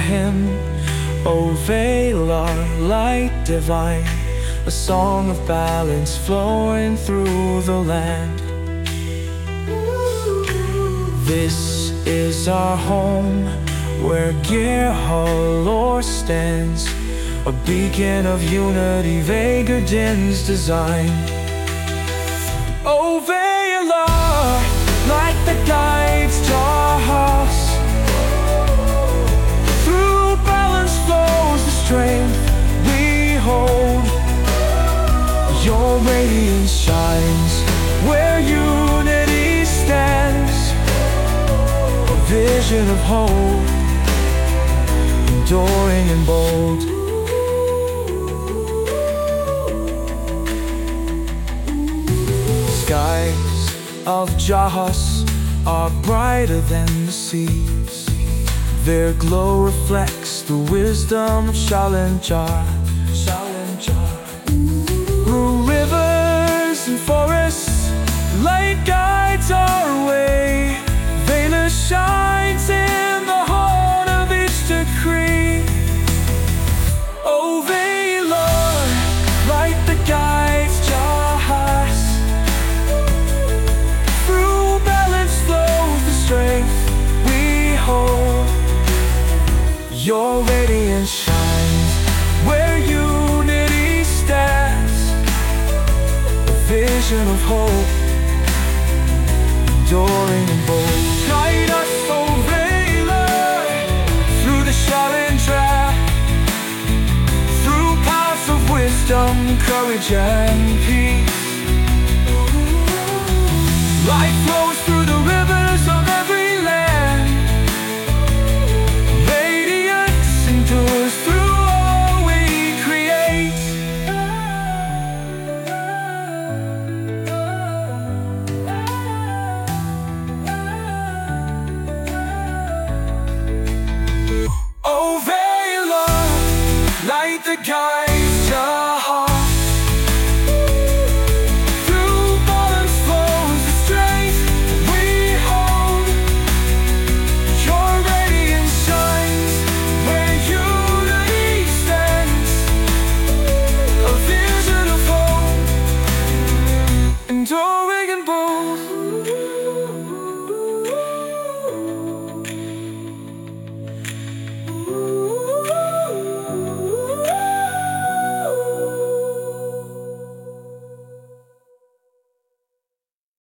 hymn, O Velar, light divine, a song of balance flowing through the land. This is our home, where Gerhalor stands, a beacon of unity Vegardin's design. O Velar, light that guides Jahas, through balance flows the strength we hold. Your radiance shines where unity stands, a vision of hope, enduring and bold. Skies of Jahas are brighter than the seas. Their glow reflects the wisdom of Shalinjar. Through rivers and forests, light guides our way. Valar shines in the heart of each decree. O Valar, light that guides Jahas, through balance flows the strength we hold. Your radiance shines where unity stands, a vision of hope, enduring and bold. Guide us, O Valar, through the Shalindra, through paths of wisdom, courage and peace. Life flows through the rivers of every land. Radiance endures through all we create. O Valar, light that guides